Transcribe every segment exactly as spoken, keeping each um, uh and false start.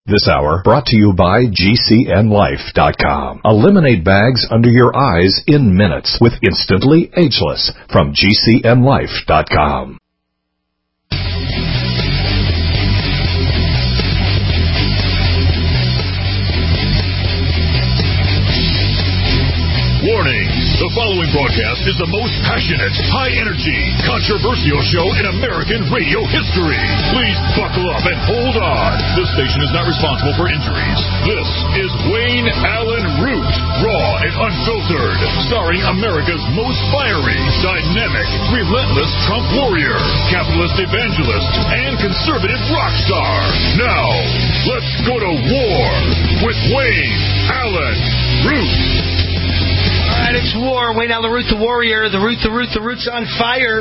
This hour brought to you by G C N Life dot com. Eliminate bags under your eyes in minutes with Instantly Ageless from G C N Life dot com. Warning! The following broadcast is the most passionate, high-energy, controversial show in American radio history. Please buckle up and hold on. This station is not responsible for injuries. This is Wayne Allen Root, raw and unfiltered, starring America's most fiery, dynamic, relentless Trump warrior, capitalist evangelist, and conservative rock star. Now, let's go to war with Wayne Allen Root. All right, it's war. Wayne Allen Root, the warrior. The Root, the Root, the Root's on fire.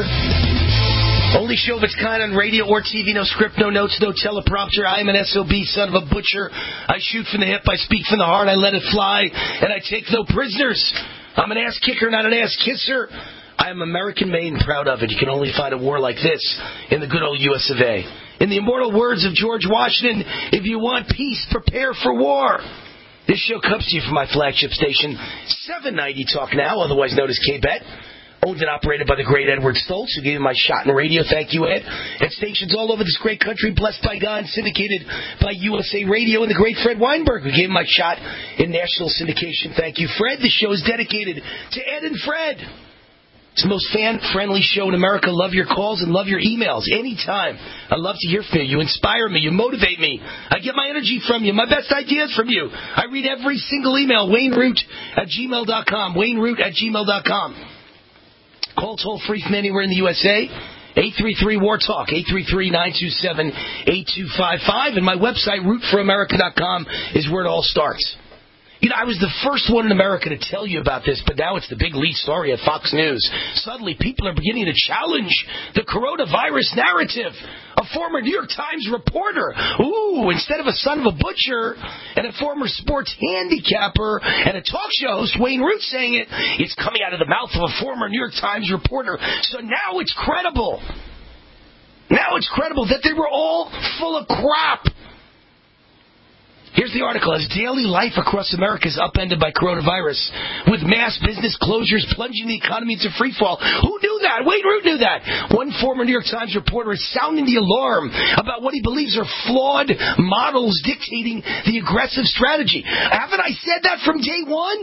Only show of its kind on radio or T V. No script, no notes, no teleprompter. I am an S O B, son of a butcher. I shoot from the hip. I speak from the heart. I let it fly. And I take no prisoners. I'm an ass kicker, not an ass kisser. I am American-made and proud of it. You can only find a war like this in the good old U S of A. In the immortal words of George Washington, if you want peace, prepare for war. This show comes to you from my flagship station, seven ninety Talk Now, otherwise known as K-Bet. Owned and operated by the great Edward Stoltz, who gave me my shot in radio. Thank you, Ed. At stations all over this great country, blessed by God, syndicated by U S A Radio, and the great Fred Weinberg, who gave me my shot in national syndication. Thank you, Fred. This show is dedicated to Ed and Fred. It's the most fan-friendly show in America. Love your calls and love your emails anytime. I love to hear from you. You inspire me. You motivate me. I get my energy from you. My best ideas from you. I read every single email. Wayne Root at gmail dot com. Wayne Root at gmail dot com. Call toll-free from anywhere in the U S A. eight three three, war talk. eight three three, nine two seven, eight two five five. And my website, root for america dot com, is where it all starts. You know, I was the first one in America to tell you about this, but now it's the big lead story at Fox News. Suddenly, people are beginning to challenge the coronavirus narrative. A former New York Times reporter, ooh, instead of a son of a butcher, and a former sports handicapper, and a talk show host, Wayne Root, saying it, it's coming out of the mouth of a former New York Times reporter. So now it's credible. Now it's credible that they were all full of crap. Here's the article. As daily life across America is upended by coronavirus, with mass business closures plunging the economy into freefall. Who knew that? Wayne Root knew that. One former New York Times reporter is sounding the alarm about what he believes are flawed models dictating the aggressive strategy. Haven't I said that from day one?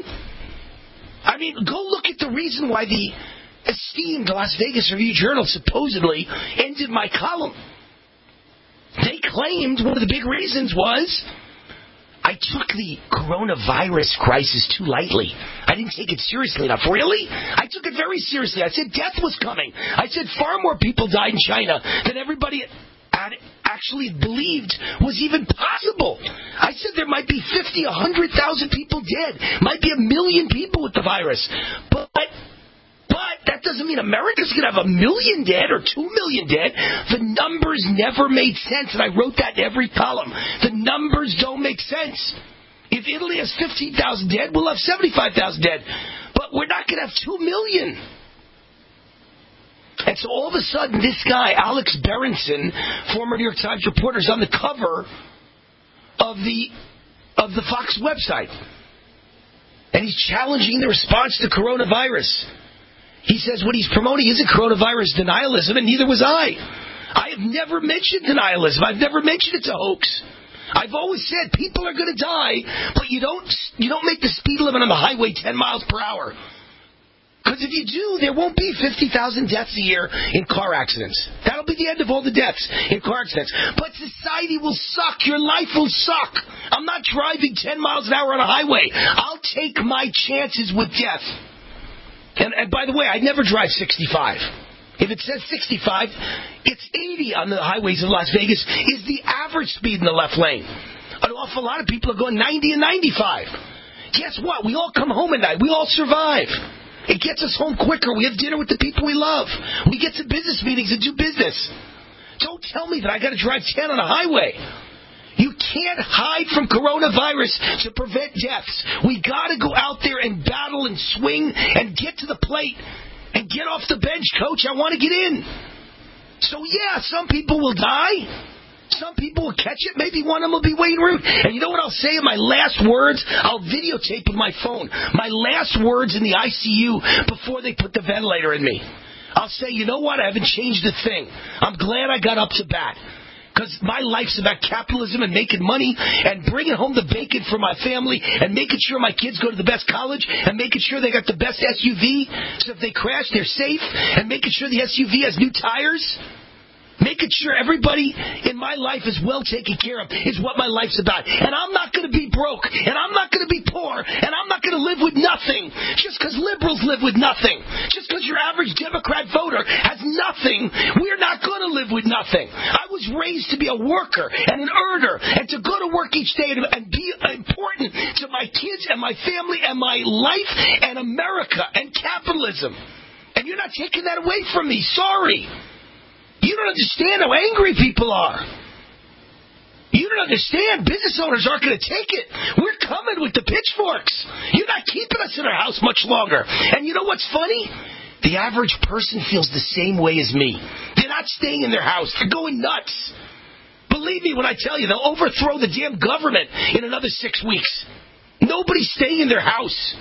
I mean, go look at the reason why the esteemed Las Vegas Review-Journal supposedly ended my column. They claimed one of the big reasons was I took the coronavirus crisis too lightly. I didn't take it seriously enough. Really? I took it very seriously. I said death was coming. I said far more people died in China than everybody had actually believed was even possible. I said there might be fifty, one hundred thousand people dead. Might be a million people with the virus. But... But that doesn't mean America's going to have a million dead or two million dead. The numbers never made sense, and I wrote that in every column. The numbers don't make sense. If Italy has fifteen thousand dead, we'll have seventy-five thousand dead. But we're not going to have two million. And so all of a sudden, this guy, Alex Berenson, former New York Times reporter, is on the cover of the of the Fox website. And he's challenging the response to coronavirus. He says what he's promoting isn't coronavirus denialism, and neither was I. I have never mentioned denialism. I've never mentioned it's a hoax. I've always said people are going to die, but you don't you don't make the speed limit on the highway ten miles per hour. Because if you do, there won't be fifty thousand deaths a year in car accidents. That'll be the end of all the deaths in car accidents. But society will suck. Your life will suck. I'm not driving ten miles an hour on a highway. I'll take my chances with death. And, and by the way, I never drive sixty-five. If it says sixty-five, it's eighty on the highways of Las Vegas is the average speed in the left lane. An awful lot of people are going ninety and ninety-five. Guess what? We all come home at night. We all survive. It gets us home quicker. We have dinner with the people we love. We get to business meetings and do business. Don't tell me that I got to drive ten on a highway. You can't hide from coronavirus to prevent deaths. We got to go out there and battle and swing and get to the plate and get off the bench, coach. I want to get in. So, yeah, some people will die. Some people will catch it. Maybe one of them will be Wayne Root. And you know what I'll say in my last words? I'll videotape with my phone. My last words in the I C U before they put the ventilator in me. I'll say, you know what? I haven't changed a thing. I'm glad I got up to bat. Because my life's about capitalism and making money and bringing home the bacon for my family and making sure my kids go to the best college and making sure they got the best S U V so if they crash, they're safe, and making sure the S U V has new tires. Making sure everybody in my life is well taken care of is what my life's about. And I'm not going to be broke. And I'm not going to be poor. And I'm not going to live with nothing. Just because liberals live with nothing. Just because your average Democrat voter has nothing, we're not going to live with nothing. I was raised to be a worker and an earner and to go to work each day and be important to my kids and my family and my life and America and capitalism. And you're not taking that away from me. Sorry. You don't understand how angry people are. You don't understand. Business owners aren't going to take it. We're coming with the pitchforks. You're not keeping us in our house much longer. And you know what's funny? The average person feels the same way as me. They're not staying in their house. They're going nuts. Believe me when I tell you, they'll overthrow the damn government in another six weeks. Nobody's staying in their house.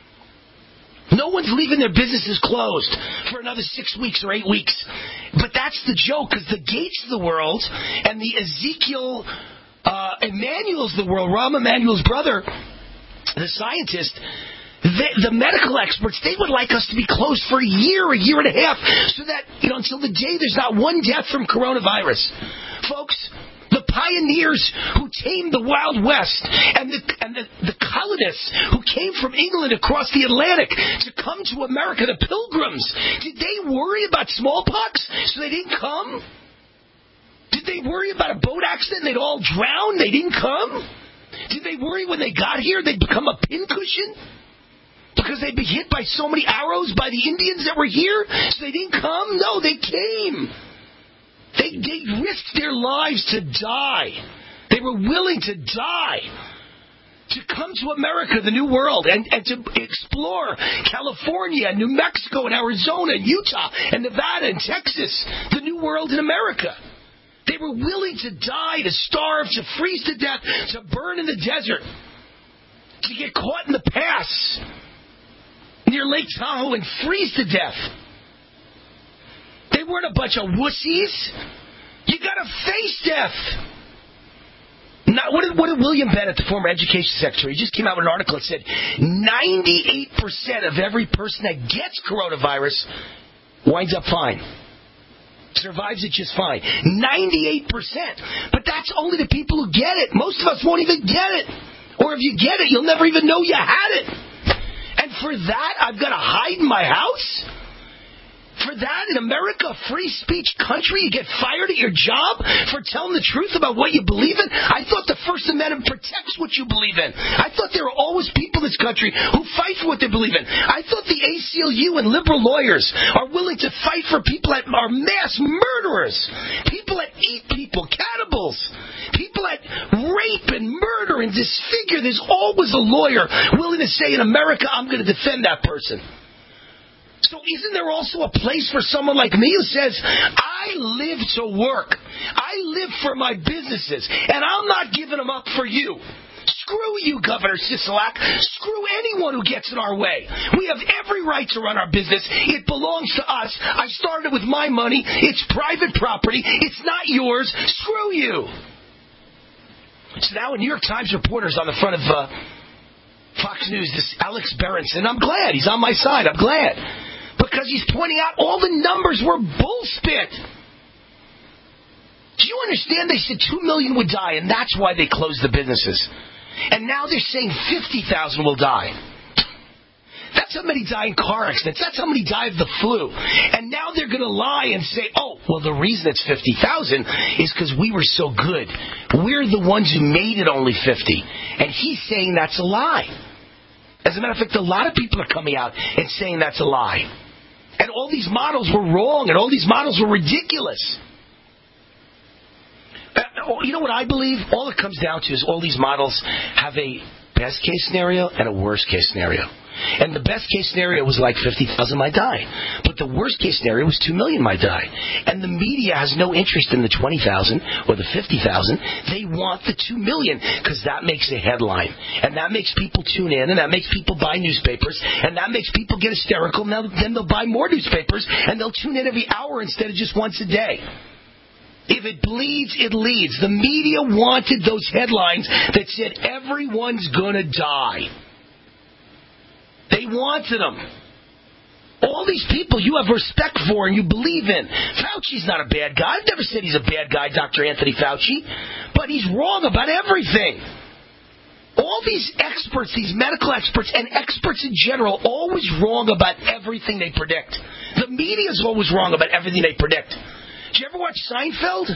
No one's leaving their businesses closed for another six weeks or eight weeks. But that's the joke, because the Gates of the world and the Ezekiel uh, Emanuel's of the world, Rahm Emanuel's brother, the scientist, the, the medical experts, they would like us to be closed for a year, a year and a half, so that, you know, until the day there's not one death from coronavirus. Folks, the pioneers who tamed the Wild West and the and the, the colonists who came from England across the Atlantic to come to America, the Pilgrims, did they worry about smallpox so they didn't come? Did they worry about a boat accident and they'd all drown? They didn't come? Did they worry when they got here they'd become a pincushion? Because they'd be hit by so many arrows by the Indians that were here, so they didn't come? No, they came. They, they risked their lives to die. They were willing to die to come to America, the New World, and, and to explore California, and New Mexico, and Arizona, and Utah, and Nevada, and Texas, the New World in America. They were willing to die, to starve, to freeze to death, to burn in the desert, to get caught in the pass near Lake Tahoe and freeze to death. They weren't a bunch of wussies. You got to face death. Now, what did, what did William Bennett, the former education secretary, he just came out with an article that said ninety-eight percent of every person that gets coronavirus winds up fine. Survives it just fine. ninety-eight percent. But that's only the people who get it. Most of us won't even get it. Or if you get it, you'll never even know you had it. And for that, I've got to hide in my house? For that, in America, a free speech country, you get fired at your job for telling the truth about what you believe in? I thought the First Amendment protects what you believe in. I thought there were always people in this country who fight for what they believe in. I thought the A C L U and liberal lawyers are willing to fight for people that are mass murderers, people that eat people, cannibals, people that rape and murder and disfigure. There's always a lawyer willing to say, in America, I'm going to defend that person. So isn't there also a place for someone like me who says, I live to work. I live for my businesses, and I'm not giving them up for you. Screw you, Governor Sisolak. Screw anyone who gets in our way. We have every right to run our business. It belongs to us. I started with my money. It's private property. It's not yours. Screw you. So now a New York Times reporter's on the front of uh, Fox News, this Alex Berenson. I'm glad. He's on my side. I'm glad. Because he's pointing out all the numbers were bullspit. Do you understand? They said two million would die, and that's why they closed the businesses. And now they're saying fifty thousand will die. That's how many die in car accidents. That's how many die of the flu. And now they're going to lie and say, oh, well, the reason it's fifty thousand is because we were so good. We're the ones who made it only fifty. And he's saying that's a lie. As a matter of fact, a lot of people are coming out and saying that's a lie. And all these models were wrong, and all these models were ridiculous. You know what I believe? All it comes down to is all these models have a best case scenario and a worst case scenario. And the best case scenario was like fifty thousand might die. But the worst case scenario was two million might die. And the media has no interest in the twenty thousand or the fifty thousand. They want the two million because that makes a headline. And that makes people tune in, and that makes people buy newspapers, and that makes people get hysterical. Now, then they'll buy more newspapers, and they'll tune in every hour instead of just once a day. If it bleeds, it leads. The media wanted those headlines that said everyone's going to die. They wanted them. All these people you have respect for and you believe in. Fauci's not a bad guy. I've never said he's a bad guy, Doctor Anthony Fauci. But he's wrong about everything. All these experts, these medical experts, and experts in general, always wrong about everything they predict. The media's always wrong about everything they predict. Did you ever watch Seinfeld?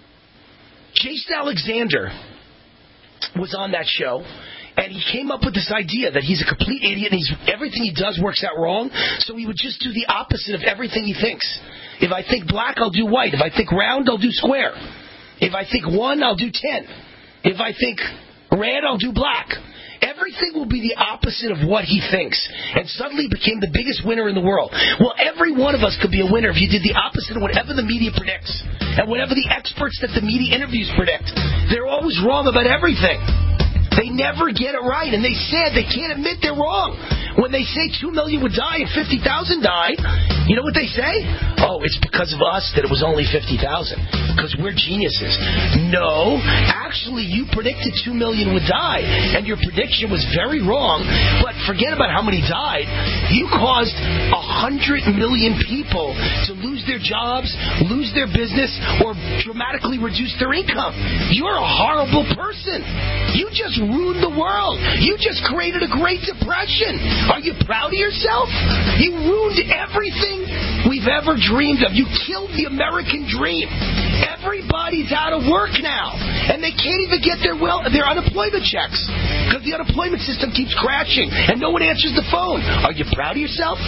Jason Alexander was on that show. And he came up with this idea that he's a complete idiot and he's, everything he does works out wrong. So he would just do the opposite of everything he thinks. If I think black, I'll do white. If I think round, I'll do square. If I think one, I'll do ten. If I think red, I'll do black. Everything will be the opposite of what he thinks. And suddenly became the biggest winner in the world. Well, every one of us could be a winner if you did the opposite of whatever the media predicts. And whatever the experts that the media interviews predict. They're always wrong about everything. They never get it right, and they said they can't admit they're wrong. When they say two million would die and fifty thousand died, you know what they say? Oh, it's because of us that it was only fifty thousand, because we're geniuses. No, actually, you predicted two million would die, and your prediction was very wrong, but forget about how many died. You caused one hundred million people to lose their jobs, lose their business, or dramatically reduce their income. You're a horrible person. You just ruined the world. You just created a Great Depression. Are you proud of yourself? You ruined everything we've ever dreamed of. You killed the American dream. Everybody's out of work now, and they can't even get their well their unemployment checks because the unemployment system keeps crashing, and no one answers the phone. Are you proud of yourself?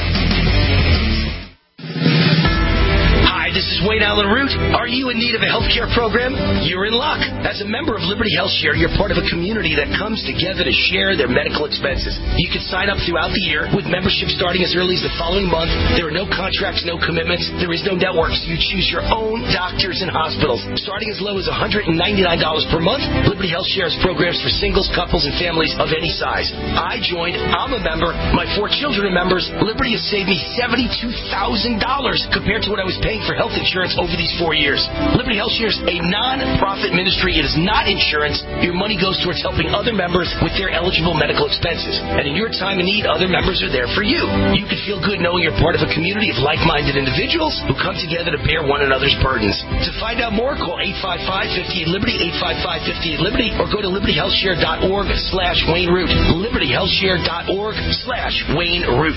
Hi, this is Wayne Allen Root. Are you in need of a health care program? You're in luck. As a member of Liberty Health Share, you're part of a community that comes together to share their medical expenses. You can sign up throughout the year with membership starting as early as the following month. There are no contracts, no commitments. There is no network, so you choose your own doctors and hospitals. Starting as low as one hundred ninety-nine dollars per month, Liberty Health Share has programs for singles, couples, and families of any size. I joined. I'm a member. My four children are members. Liberty has saved me seventy-two thousand dollars compared to what I was paying for health insurance over these four years. Liberty Health Share is a non-profit ministry. It is not insurance. Your money goes towards helping other members with their eligible medical expenses. And in your time of need, other members are there for you. You can feel good knowing you're part of a community of like-minded individuals who come together to bear one another's burdens. To find out more, call eight five five, five eight Liberty, eight five five, five eight Liberty, or go to liberty health share dot org slash Wayne Root. liberty health share dot org slash Wayne Root.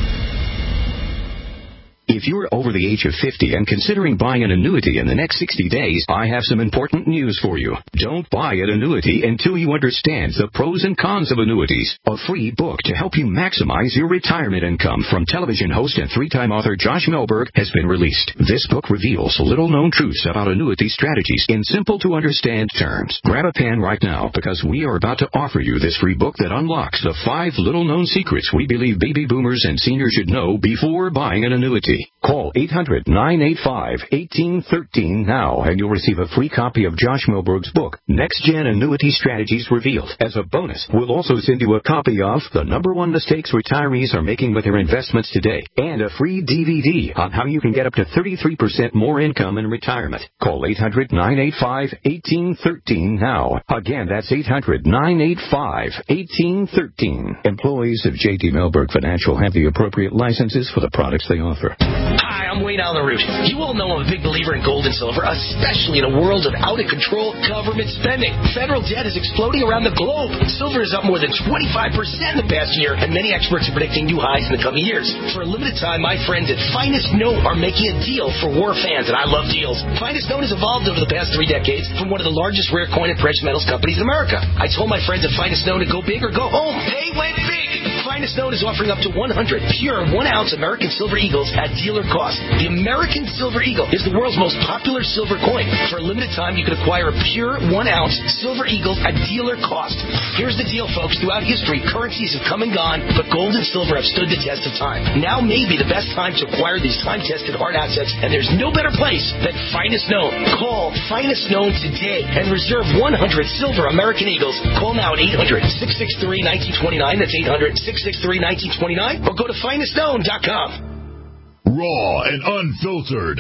If you're over the age of fifty and considering buying an annuity in the next sixty days, I have some important news for you. Don't buy an annuity until you understand the pros and cons of annuities. A free book to help you maximize your retirement income from television host and three-time author Josh Melberg has been released. This book reveals little-known truths about annuity strategies in simple-to-understand terms. Grab a pen right now because we are about to offer you this free book that unlocks the five little-known secrets we believe baby boomers and seniors should know before buying an annuity. Call eight hundred, nine eight five, one eight one three now and you'll receive a free copy of Josh Melberg's book, Next Gen Annuity Strategies Revealed. As a bonus, we'll also send you a copy of The Number One Mistakes Retirees Are Making with Their Investments Today and a free D V D on how you can get up to thirty-three percent more income in retirement. Call eight hundred, nine eight five, one eight one three now. Again, that's eight hundred, nine eight five, one eight one three. Employees of J D Melberg Financial have the appropriate licenses for the products they offer. Hi, I'm Wayne Allen Root. You all know I'm a big believer in gold and silver, especially in a world of out-of-control government spending. Federal debt is exploding around the globe. Silver is up more than twenty-five percent in the past year, and many experts are predicting new highs in the coming years. For a limited time, my friends at Finest Note are making a deal for war fans, and I love deals. Finest Note has evolved over the past three decades from one of the largest rare coin and precious metals companies in America. I told my friends at Finest Note to go big or go home. They went big. Finest Finest Known is offering up to one hundred pure one-ounce American Silver Eagles at dealer cost. The American Silver Eagle is the world's most popular silver coin. For a limited time, you can acquire a pure one-ounce Silver Eagle at dealer cost. Here's the deal, folks. Throughout history, currencies have come and gone, but gold and silver have stood the test of time. Now may be the best time to acquire these time-tested hard assets, and there's no better place than Finest Known. Call Finest Known today and reserve one hundred silver American Eagles. Call now at eight hundred, six six three, one nine two nine. That's eight hundred, six six three, one nine two nine. Or go to finest known dot com. Raw and unfiltered.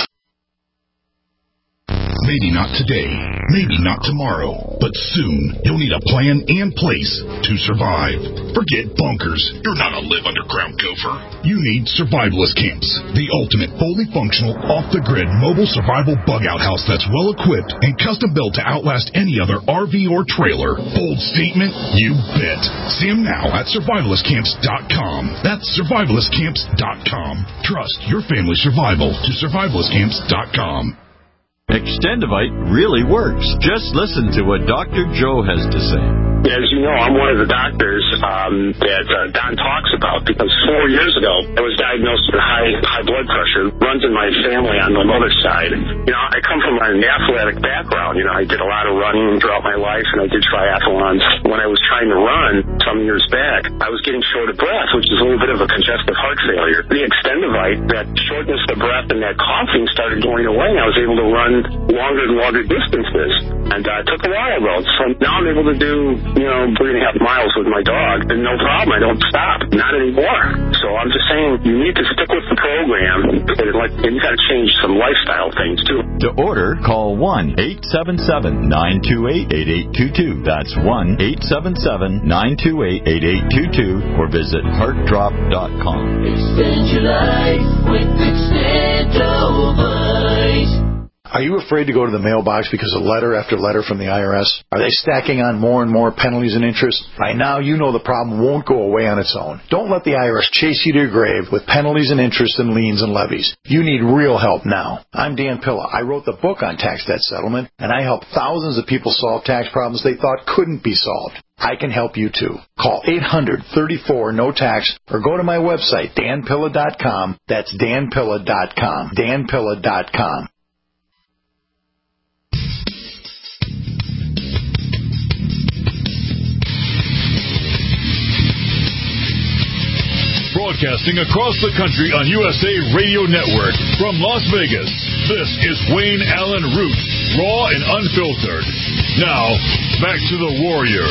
Maybe not today, maybe not tomorrow, but soon you'll need a plan and place to survive. Forget bunkers. You're not a live underground gopher. You need survivalist camps, the ultimate fully functional, off-the-grid mobile survival bug-out house that's well-equipped and custom-built to outlast any other R V or trailer. Bold statement? You bet. See them now at survivalist camps dot com. That's survivalist camps dot com. Trust your family's survival to survivalist camps dot com. Extendivite really works. Just listen to what Doctor Joe has to say. As you know, I'm one of the doctors um, that uh, Don talks about because four years ago I was diagnosed with high high blood pressure. It runs in my family on my mother's side. You know, I come from an athletic background. You know, I did a lot of running throughout my life, and I did triathlons. When I was trying to run some years back, I was getting short of breath, which is a little bit of a congestive heart failure. The Extendivite, that shortness of breath and that coughing started going away. I was able to run longer and longer distances, and uh, it took a while though. So now I'm able to do, you know, three and a half miles with my dog, and no problem. I don't stop, not anymore. So I'm just saying, you need to stick with the program, and, like, and you got to change some lifestyle things too. To order, call one eight seven seven, nine two eight, eight eight two two. That's one eight seven seven, nine two eight, eight eight two two, or visit heart drop dot com. Extend your life with Extendivite. Are you afraid to go to the mailbox because of letter after letter from the I R S? Are they stacking on more and more penalties and interest? By now, you know the problem won't go away on its own. Don't let the I R S chase you to your grave with penalties and interest and liens and levies. You need real help now. I'm Dan Pilla. I wrote the book on tax debt settlement, and I help thousands of people solve tax problems they thought couldn't be solved. I can help you too. Call eight hundred, thirty-four, no tax or go to my website, dan pilla dot com. That's dan pilla dot com. dan pilla dot com. Broadcasting across the country on U S A Radio Network from Las Vegas, this is Wayne Allen Root, raw and unfiltered. Now, back to the Warrior.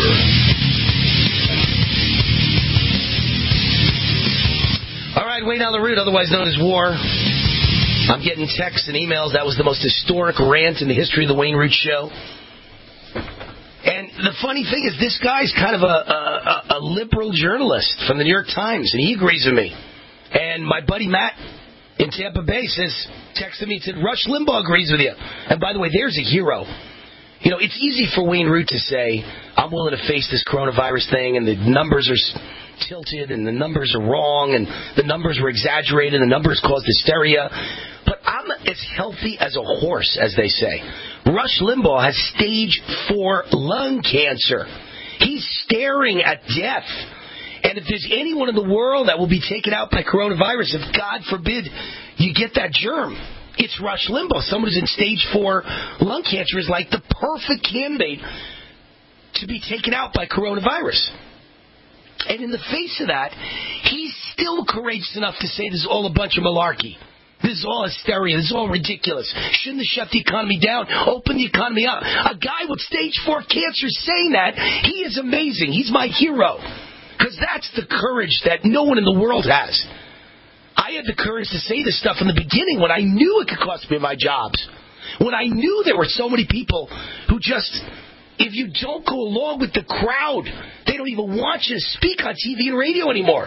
All right, Wayne Allen Root, otherwise known as War. I'm getting texts and emails. That was the most historic rant in the history of the Wayne Root Show. And the funny thing is, this guy's kind of a, a, a liberal journalist from the New York Times, and he agrees with me. And my buddy Matt in Tampa Bay says, texted me and said, Rush Limbaugh agrees with you. And by the way, there's a hero. You know, it's easy for Wayne Root to say, I'm willing to face this coronavirus thing, and the numbers are tilted, and the numbers are wrong, and the numbers were exaggerated, and the numbers caused hysteria. But I'm as healthy as a horse, as they say. Rush Limbaugh has stage four lung cancer. He's staring at death. And if there's anyone in the world that will be taken out by coronavirus, if God forbid you get that germ, it's Rush Limbaugh. Someone who's in stage four lung cancer is like the perfect candidate to be taken out by coronavirus. And in the face of that, he's still courageous enough to say this is all a bunch of malarkey. This is all hysteria. This is all ridiculous. Shouldn't have shut the economy down? Open the economy up. A guy with stage four cancer saying that, he is amazing. He's my hero. Because that's the courage that no one in the world has. I had the courage to say this stuff in the beginning when I knew it could cost me my jobs. When I knew there were so many people who just, if you don't go along with the crowd, they don't even want you to speak on T V and radio anymore.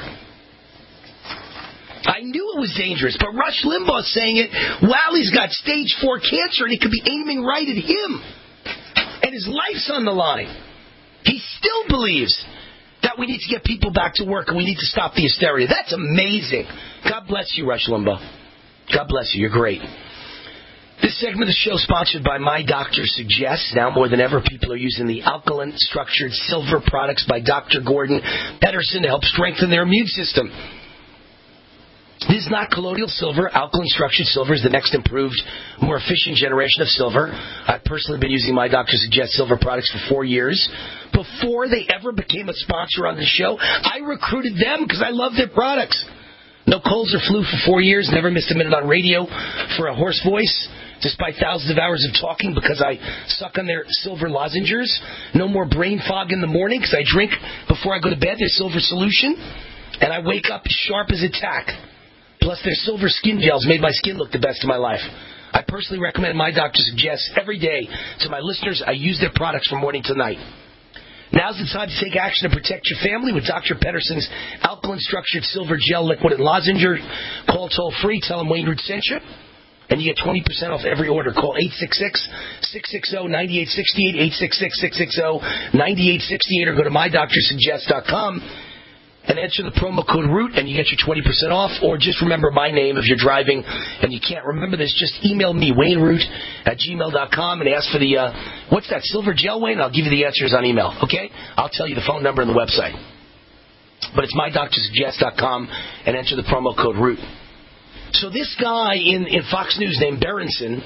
I knew it was dangerous, but Rush Limbaugh saying it while he's got stage four cancer and it could be aiming right at him. And his life's on the line. He still believes that we need to get people back to work and we need to stop the hysteria. That's amazing. God bless you, Rush Limbaugh. God bless you. You're great. This segment of the show is sponsored by My Doctor Suggests. Now more than ever, people are using the alkaline structured silver products by Doctor Gordon Pedersen to help strengthen their immune system. This is not colloidal silver. Alkaline structured silver is the next improved, more efficient generation of silver. I've personally been using My Doctor Suggests silver products for four years. Before they ever became a sponsor on the show, I recruited them because I love their products. No colds or flu for four years, never missed a minute on radio for a hoarse voice, despite thousands of hours of talking because I suck on their silver lozenges. No more brain fog in the morning because I drink before I go to bed their silver solution, and I wake up sharp as a tack. Plus, their silver skin gels made my skin look the best of my life. I personally recommend My Doctor Suggests every day to my listeners. I use their products from morning to night. Now's the time to take action and protect your family with Doctor Pedersen's alkaline structured silver gel liquid and lozenge. Call toll free. Tell them Wayne Root sent you. And you get twenty percent off every order. Call eight six six, six six zero, nine eight six eight, eight six six, six six zero, nine eight six eight, or go to my doctor suggest dot com. And enter the promo code ROOT, and you get your twenty percent off. Or just remember my name if you're driving and you can't remember this. Just email me, Wayne Root, at gmail dot com, and ask for the, uh, what's that, silver gel, Wayne? I'll give you the answers on email, okay? I'll tell you the phone number and the website. But it's my doctor suggest dot com, and enter the promo code ROOT. So this guy in, in Fox News named Berenson,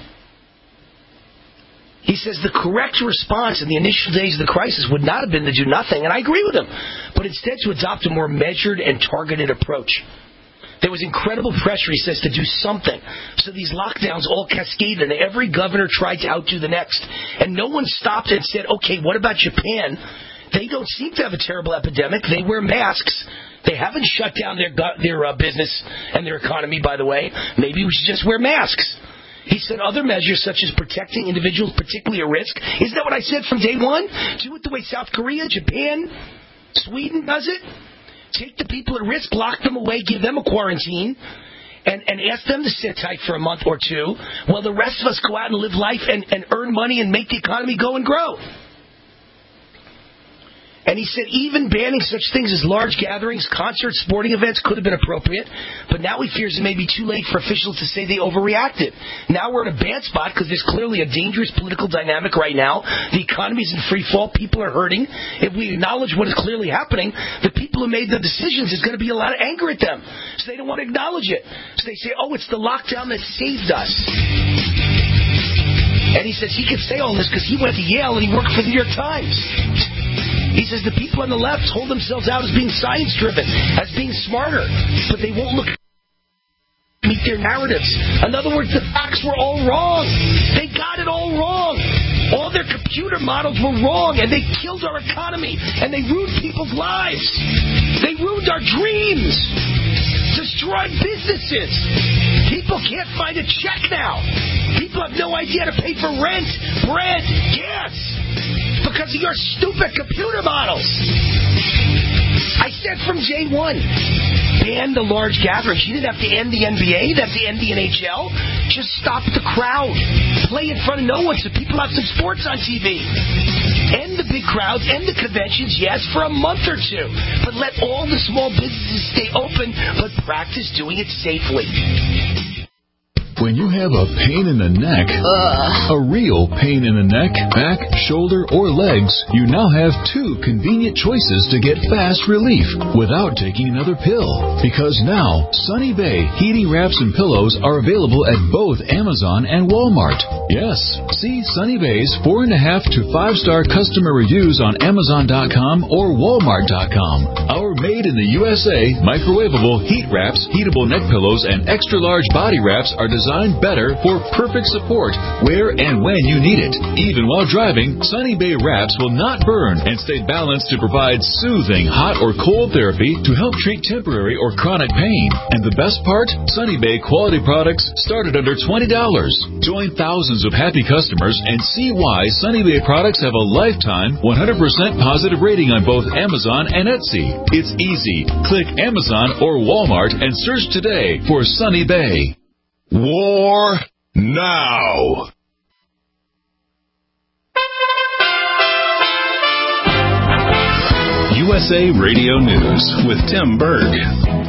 he says the correct response in the initial days of the crisis would not have been to do nothing, and I agree with him, but instead to adopt a more measured and targeted approach. There was incredible pressure, he says, to do something. So these lockdowns all cascaded, and every governor tried to outdo the next. And no one stopped and said, okay, what about Japan? They don't seem to have a terrible epidemic. They wear masks. They haven't shut down their, their uh, business and their economy, by the way. Maybe we should just wear masks. He said other measures such as protecting individuals particularly at risk. Isn't that what I said from day one? Do it the way South Korea, Japan, Sweden does it. Take the people at risk, lock them away, give them a quarantine, and, and ask them to sit tight for a month or two while the rest of us go out and live life and, and earn money and make the economy go and grow. And he said even banning such things as large gatherings, concerts, sporting events could have been appropriate, but now he fears it may be too late for officials to say they overreacted. Now we're in a bad spot because there's clearly a dangerous political dynamic right now. The economy's in free fall. People are hurting. If we acknowledge what is clearly happening, the people who made the decisions, there's going to be a lot of anger at them. So they don't want to acknowledge it. So they say, oh, it's the lockdown that saved us. And he says he could say all this because he went to Yale and he worked for the New York Times. He says the people on the left hold themselves out as being science-driven, as being smarter, but they won't look to meet their narratives. In other words, the facts were all wrong. They got it all wrong. All their computer models were wrong, and they killed our economy, and they ruined people's lives. They ruined our dreams. Destroyed businesses. People can't find a check now. People have no idea to pay for rent, bread, gas, because of your stupid computer models. I said from day one, ban the large gatherings. You didn't have to end the N B A. You didn't have to end the N H L. Just stop the crowd. Play in front of no one so people have some sports on T V. End the big crowds, end the conventions, yes, for a month or two. But let all the small businesses stay open, but practice doing it safely. When you have a pain in the neck, Ugh. a real pain in the neck, back, shoulder, or legs, you now have two convenient choices to get fast relief without taking another pill. Because now, Sunny Bay heating wraps and pillows are available at both Amazon and Walmart. Yes, see Sunny Bay's four and a half to five star customer reviews on Amazon dot com or Walmart dot com. Our made in the U S A microwavable heat wraps, heatable neck pillows, and extra large body wraps are designed Designed better for perfect support where and when you need it. Even while driving, Sunny Bay wraps will not burn and stay balanced to provide soothing hot or cold therapy to help treat temporary or chronic pain. And the best part? Sunny Bay quality products start at under twenty dollars. Join thousands of happy customers and see why Sunny Bay products have a lifetime one hundred percent positive rating on both Amazon and Etsy. It's easy. Click Amazon or Walmart and search today for Sunny Bay. War now. U S A Radio News with Tim Berg.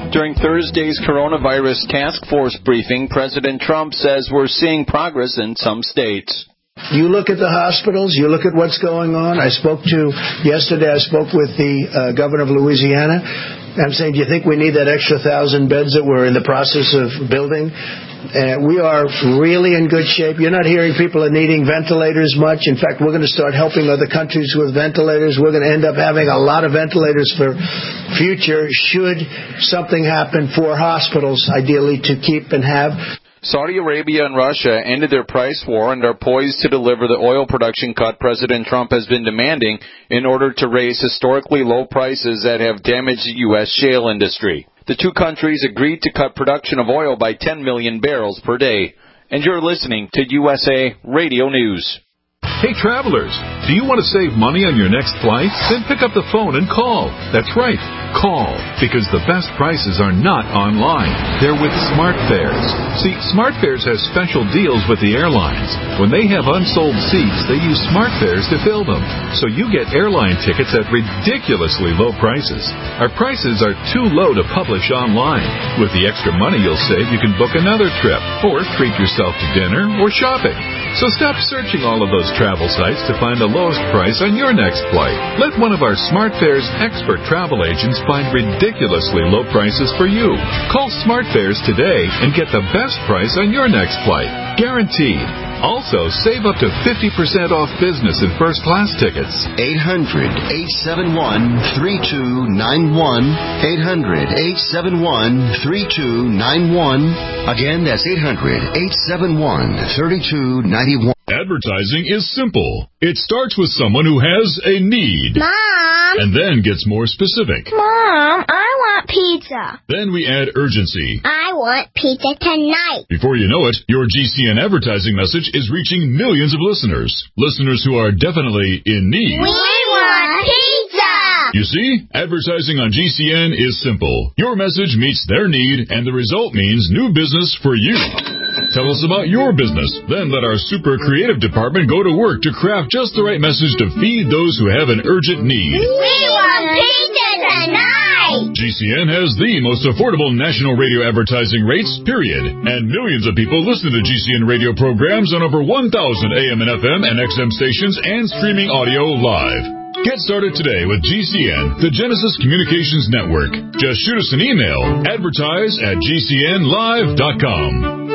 During Thursday's coronavirus task force briefing, President Trump says we're seeing progress in some states. You look at the hospitals, you look at what's going on. I spoke to, yesterday I spoke with the uh, governor of Louisiana. I'm saying, do you think we need that extra thousand beds that we're in the process of building? Uh, we are really in good shape. You're not hearing people are needing ventilators much. In fact, we're going to start helping other countries with ventilators. We're going to end up having a lot of ventilators for future should something happen for hospitals, ideally to keep and have. Saudi Arabia and Russia ended their price war and are poised to deliver the oil production cut President Trump has been demanding in order to raise historically low prices that have damaged the U S shale industry. The two countries agreed to cut production of oil by ten million barrels per day. And you're listening to U S A Radio News. Hey, travelers, do you want to save money on your next flight? Then pick up the phone and call. That's right, call, because the best prices are not online. They're with SmartFares. See, SmartFares has special deals with the airlines. When they have unsold seats, they use SmartFares to fill them. So you get airline tickets at ridiculously low prices. Our prices are too low to publish online. With the extra money you'll save, you can book another trip or treat yourself to dinner or shopping. So stop searching all of those travel sites to find the lowest price on your next flight. Let one of our SmartFares expert travel agents find ridiculously low prices for you. Call SmartFares today and get the best price on your next flight. Guaranteed. Also, save up to fifty percent off business and first class tickets. eight hundred, eight seven one, three two nine one. eight hundred, eight seven one, three two nine one. Again, that's eight hundred, eight seven one, three two nine one. Advertising is simple. It starts with someone who has a need. Mom! And then gets more specific. Mom, I want pizza. Then we add urgency. I want pizza tonight. Before you know it, your G C N advertising message is reaching millions of listeners. Listeners who are definitely in need. We want pizza! You see, advertising on G C N is simple. Your message meets their need, and the result means new business for you. Tell us about your business. Then let our super creative department go to work to craft just the right message to feed those who have an urgent need. We want pizza tonight! G C N has the most affordable national radio advertising rates, period. And millions of people listen to G C N radio programs on over one thousand A M and F M and X M stations and streaming audio live. Get started today with G C N, the Genesis Communications Network. Just shoot us an email, advertise at G C N live dot com.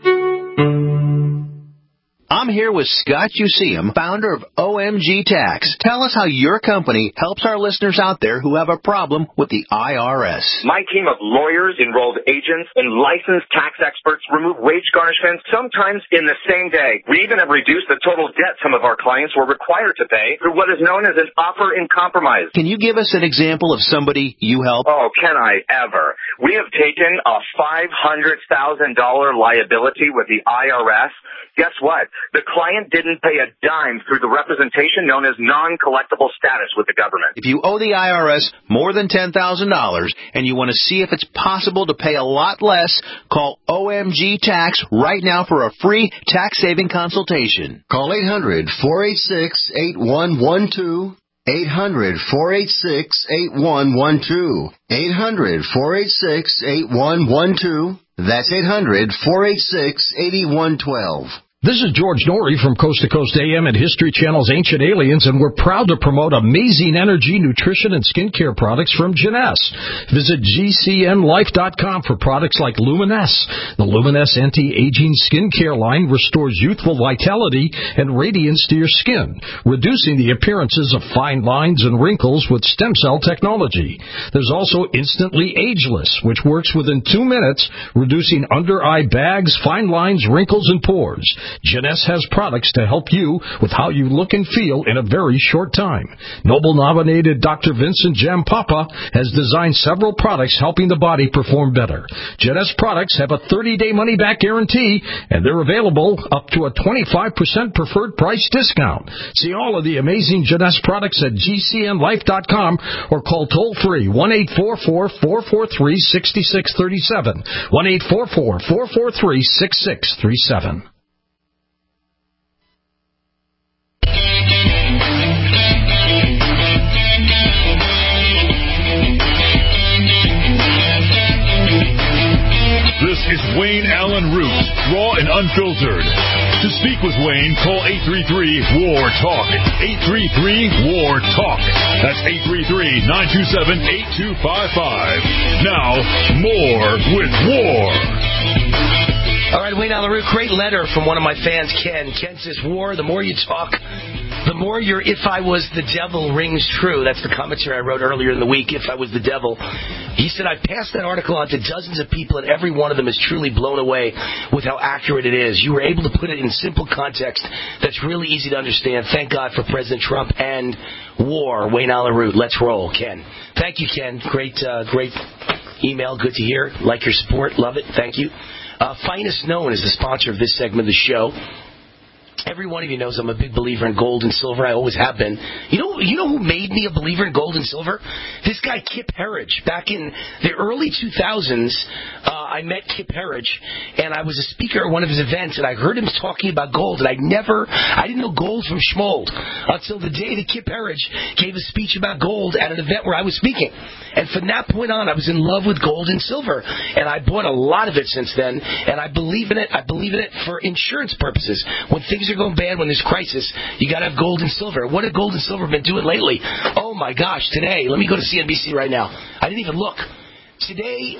I'm here with Scott Useum, founder of O M G Tax. Tell us how your company helps our listeners out there who have a problem with the I R S. My team of lawyers, enrolled agents, and licensed tax experts remove wage garnishments sometimes in the same day. We even have reduced the total debt some of our clients were required to pay through what is known as an offer in compromise. Can you give us an example of somebody you help? Oh, can I ever? We have taken a five hundred thousand dollars liability with the I R S. Guess what? The client didn't pay a dime through the representation known as non-collectible status with the government. If you owe the I R S more than ten thousand dollars and you want to see if it's possible to pay a lot less, call O M G Tax right now for a free tax-saving consultation. Call eight hundred, four eight six, eight one one two. eight hundred, four eight six, eight one one two. eight hundred, four eight six, eight one one two. That's eight hundred, four eight six, eight one one two. This is George Norrie from Coast to Coast A M and History Channel's Ancient Aliens, and we're proud to promote amazing energy, nutrition, and skincare products from Jeunesse. Visit G C N life dot com for products like Luminesse. The Luminesse anti-aging skincare line restores youthful vitality and radiance to your skin, reducing the appearances of fine lines and wrinkles with stem cell technology. There's also Instantly Ageless, which works within two minutes, reducing under-eye bags, fine lines, wrinkles, and pores. Jeunesse has products to help you with how you look and feel in a very short time. Nobel-nominated Doctor Vincent Jampapa has designed several products helping the body perform better. Jeunesse products have a thirty-day money-back guarantee, and they're available up to a twenty-five percent preferred price discount. See all of the amazing Jeunesse products at G C N life dot com or call toll-free one eight four four, four four three, six six three seven, one eight four four, four four three, six six three seven. Wayne Allen Root, raw and unfiltered. To speak with Wayne, call eight three three, W A R, TALK. eight three three, W A R, TALK. That's eight three three, nine two seven, eight two five five. Now, more with War. All right, Wayne Allen Root, great letter from one of my fans, Ken. Ken says, War, the more you talk, the more your If I Was the Devil rings true. That's the commentary I wrote earlier in the week, If I Was the Devil. He said, I've passed that article on to dozens of people, and every one of them is truly blown away with how accurate it is. You were able to put it in simple context that's really easy to understand. Thank God for President Trump and war. Wayne Allen Root, let's roll, Ken. Thank you, Ken. Great, uh, great email. Good to hear. Like your support. Love it. Thank you. Uh, Finest Known is the sponsor of this segment of the show. Every one of you knows I'm a big believer in gold and silver. I always have been. You know, you know who made me a believer in gold and silver? This guy Kip Herridge. Back in the early two thousands, uh, I met Kip Herridge, and I was a speaker at one of his events, and I heard him talking about gold, and I never, I didn't know gold from schmold until the day that Kip Herridge gave a speech about gold at an event where I was speaking. And from that point on, I was in love with gold and silver, and I bought a lot of it since then, and I believe in it. I believe in it for insurance purposes. When things are going bad, when there's crisis, you got to have gold and silver. What have gold and silver been doing lately? Oh my gosh, today, let me go to C N B C right now. I didn't even look. Today,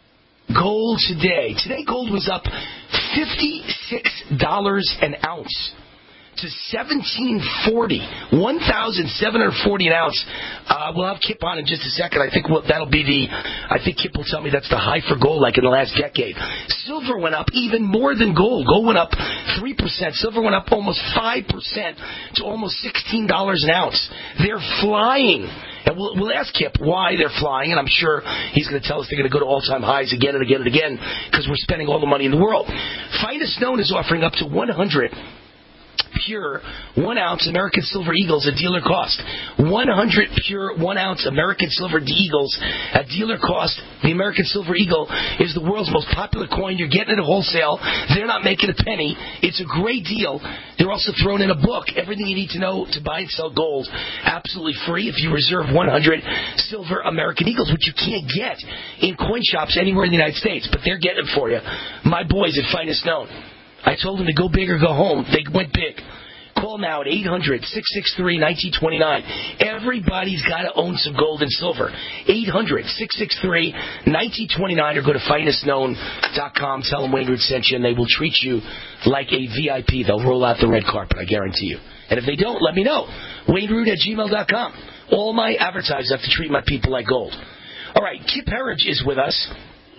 gold today, today gold was up fifty-six dollars an ounce to seventeen forty, one thousand seven hundred forty an ounce. Uh, we'll have Kip on in just a second. I think we'll, that'll be the, I think Kip will tell me that's the high for gold like in the last decade. Silver went up even more than gold. Gold went up three percent. Silver went up almost five percent to almost sixteen dollars an ounce. They're flying. And we'll, we'll ask Kip why they're flying, and I'm sure he's going to tell us they're going to go to all-time highs again and again and again because we're spending all the money in the world. Finest Known is offering up to one hundred pure one ounce American Silver Eagles at dealer cost. one hundred pure one ounce American Silver Eagles at dealer cost. The American Silver Eagle is the world's most popular coin. You're getting it at wholesale. They're not making a penny. It's a great deal. They're also throwing in a book, everything you need to know to buy and sell gold, absolutely free if you reserve one hundred silver American Eagles, which you can't get in coin shops anywhere in the United States, but they're getting them for you. My boys at Finest Known. I told them to go big or go home. They went big. Call now at eight hundred, six six three, one nine two nine. Everybody's got to own some gold and silver. eight hundred, six six three, one nine two nine or go to finest known dot com. Tell them Wayne Root sent you, and they will treat you like a V I P. They'll roll out the red carpet, I guarantee you. And if they don't, let me know. Wayne Root at gmail dot com. All my advertisers have to treat my people like gold. All right, Kip Herridge is with us.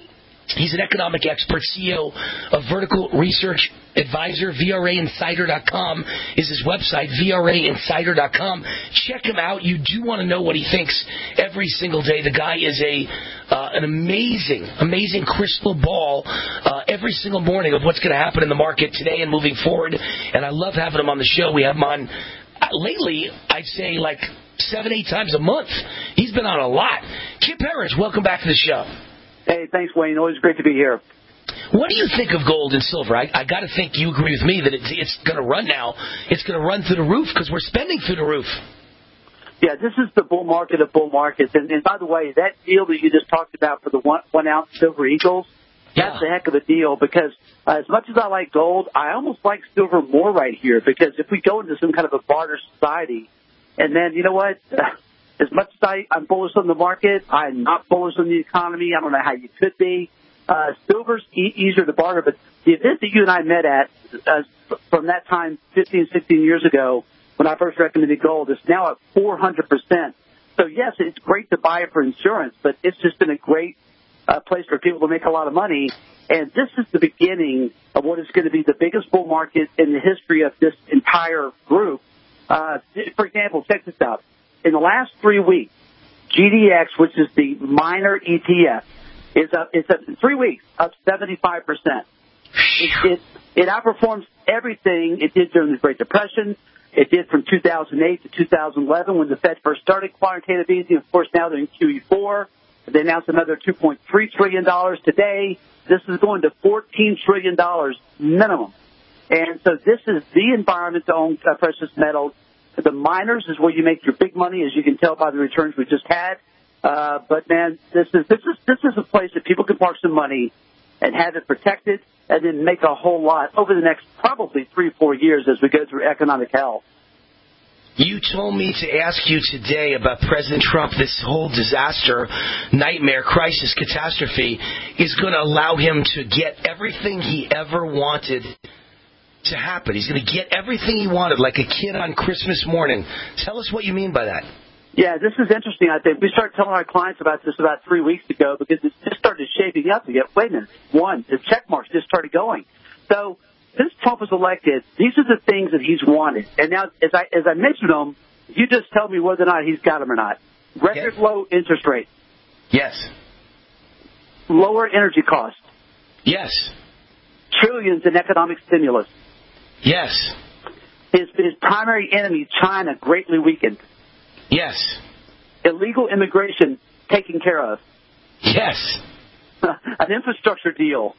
He's an economic expert, C E O of Vertical Research Advisor. V R A insider dot com is his website, V R A insider dot com. Check him out. You do want to know what he thinks every single day. The guy is a uh, an amazing, amazing crystal ball uh, every single morning of what's going to happen in the market today and moving forward. And I love having him on the show. We have him on uh, lately, I'd say like seven, eight times a month. He's been on a lot. Kip Herridge, welcome back to the show. Hey, thanks, Wayne. Always great to be here. What do you think of gold and silver? I, I got to think you agree with me that it's, it's going to run now. It's going to run through the roof because we're spending through the roof. Yeah, this is the bull market of bull markets. And, and by the way, that deal that you just talked about for the one, one ounce silver Eagles, yeah. that's a heck of a deal because uh, as much as I like gold, I almost like silver more right here because if we go into some kind of a barter society, and then, you know what? As much as I, I'm bullish on the market, I'm not bullish on the economy. I don't know how you could be. Uh, silver's e- easier to barter, but the event that you and I met at uh, from that time fifteen, sixteen years ago when I first recommended gold is now at four hundred percent. So, yes, it's great to buy it for insurance, but it's just been a great uh, place for people to make a lot of money. And this is the beginning of what is going to be the biggest bull market in the history of this entire group. Uh, for example, check this out. In the last three weeks, G D X, which is the minor E T F, is up. It's up in three weeks, up seventy-five percent. It, it it outperforms everything it did during the Great Depression. It did from two thousand eight to two thousand eleven when the Fed first started quantitative easing. Of course, now they're in Q E four. They announced another two point three trillion dollars today. This is going to fourteen trillion dollars minimum. And so this is the environment to own uh, precious metals. The miners is where you make your big money, as you can tell by the returns we just had. Uh, but man, this is this is this is a place that people can park some money and have it protected and then make a whole lot over the next probably three, four years as we go through economic hell. You told me to ask you today about President Trump. This whole disaster, nightmare, crisis, catastrophe is going to allow him to get everything he ever wanted to happen. He's going to get everything he wanted, like a kid on Christmas morning. Tell us what you mean by that. Yeah, this is interesting, I think. We started telling our clients about this about three weeks ago because it just started shaping up. We get, wait a minute, one, the check marks just started going. So since Trump was elected, these are the things that he's wanted. And now, as I as I mentioned them, you just tell me whether or not he's got them or not. Record yes. low interest rates. Yes. Lower energy costs. Yes. Trillions in economic stimulus. Yes. His his primary enemy, China, greatly weakened. Yes. Illegal immigration taken care of. Yes. An infrastructure deal.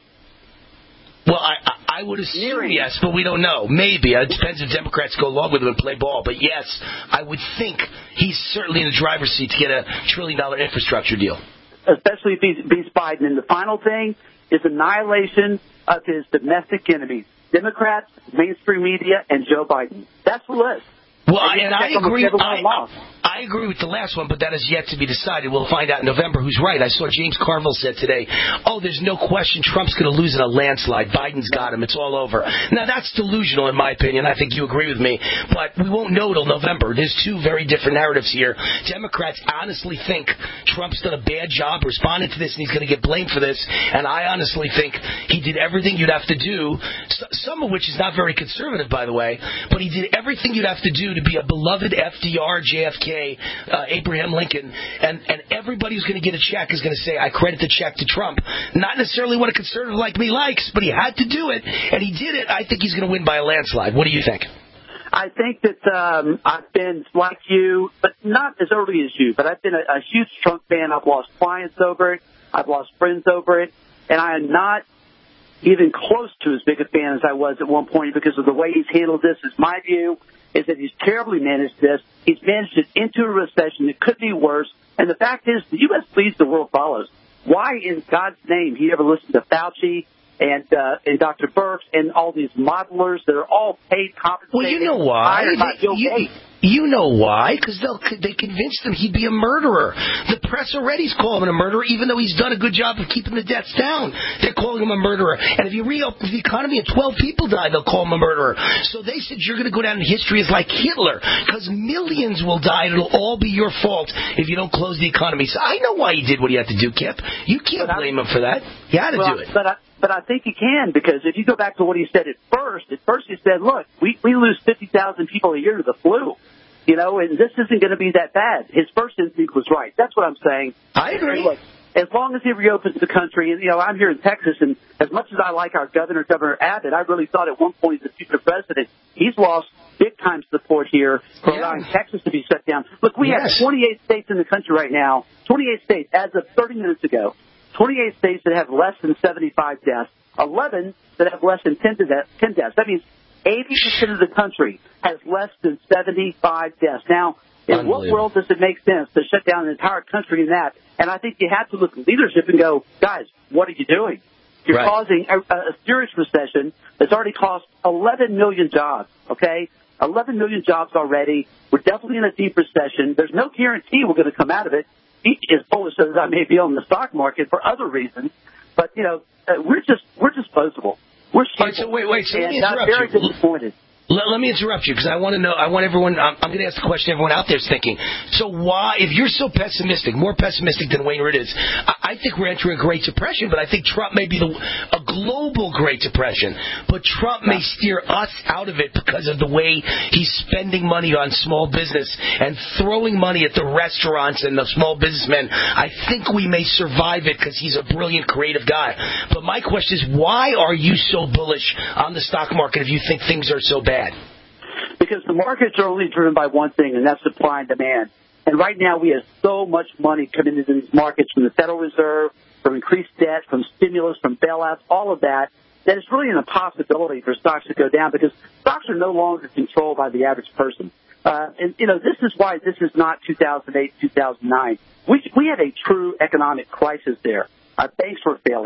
Well, I, I would assume yes, but we don't know. Maybe. It depends if Democrats go along with him and play ball. But yes, I would think he's certainly in the driver's seat to get a trillion-dollar infrastructure deal. Especially if he beats Biden. And the final thing is annihilation of his domestic enemies. Democrats, mainstream media, and Joe Biden. That's the list. Well, I, and I agree. I, I agree with the last one, but that is yet to be decided. We'll find out in November who's right. I saw James Carville said today, oh, there's no question Trump's going to lose in a landslide. Biden's got him. It's all over. Now, that's delusional, in my opinion. I think you agree with me. But we won't know till November. There's two very different narratives here. Democrats honestly think Trump's done a bad job responding to this, and he's going to get blamed for this. And I honestly think he did everything you'd have to do, some of which is not very conservative, by the way, but he did everything you'd have to do to be a beloved F D R, J F K, uh, Abraham Lincoln, and, and everybody who's going to get a check is going to say, I credit the check to Trump. Not necessarily what a conservative like me likes, but he had to do it, and he did it. I think he's going to win by a landslide. What do you think? I think that um, I've been like you, but not as early as you, but I've been a, a huge Trump fan. I've lost clients over it. I've lost friends over it, and I am not even close to as big a fan as I was at one point because of the way he's handled this. Is my view is that he's terribly managed this. He's managed it into a recession. It could be worse. And the fact is, the U S leads, the world follows. Why in God's name he ever listened to Fauci and uh, and Doctor Birx and all these modelers that are all paid, compensated? Well, you know why. They, you, you know why? Because they convinced him he'd be a murderer. The press already's calling him a murderer, even though he's done a good job of keeping the deaths down. They're calling him a murderer. And if you reopen the economy and twelve people die, they'll call him a murderer. So they said you're going to go down in history as like Hitler, because millions will die, and it'll all be your fault if you don't close the economy. So I know why he did what he had to do, Kip. You can't but blame I, him for that. He had to well, do it. But I, But I think he can, because if you go back to what he said at first, at first he said, look, we, we lose fifty thousand people a year to the flu, you know, and this isn't going to be that bad. His first instinct was right. That's what I'm saying. I agree. Look, as long as he reopens the country, and, you know, I'm here in Texas, and as much as I like our governor, Governor Abbott, I really thought at one point as the future president, he's lost big-time support here for yeah. allowing Texas to be shut down. Look, we yes. have twenty-eight states in the country right now, twenty-eight states as of thirty minutes ago, twenty-eight states that have less than seventy-five deaths, eleven that have less than ten deaths. That means eighty percent of the country has less than seventy-five deaths. Now, in what world does it make sense to shut down an entire country in that? And I think you have to look at leadership and go, guys, what are you doing? You're right. causing a, a serious recession that's already cost eleven million jobs, okay? eleven million jobs already. We're definitely in a deep recession. There's no guarantee we're going to come out of it. As bullish as I may be on the stock market for other reasons, but, you know, uh, we're just we're disposable. We're right, so wait, wait. So let me interrupt I'm very you. disappointed. Let, let me interrupt you, because I want to know. I want everyone. I'm, I'm going to ask the question everyone out there's thinking. So why, if you're so pessimistic, more pessimistic than Wayne Ritt is, I, I think we're entering a Great Depression. But I think Trump may be the, a global Great Depression. But Trump may steer us out of it because of the way he's spending money on small business and throwing money at the restaurants and the small businessmen. I think we may survive it because he's a brilliant, creative guy. But my question is, why are you so bullish on the stock market if you think things are so bad? Because the markets are only driven by one thing, and that's supply and demand. And right now we have so much money coming into these markets from the Federal Reserve, from increased debt, from stimulus, from bailouts, all of that, that it's really an impossibility for stocks to go down, because stocks are no longer controlled by the average person. Uh, and, you know, this is why this is not two thousand eight, two thousand nine. We, we had a true economic crisis there. Our banks were failing.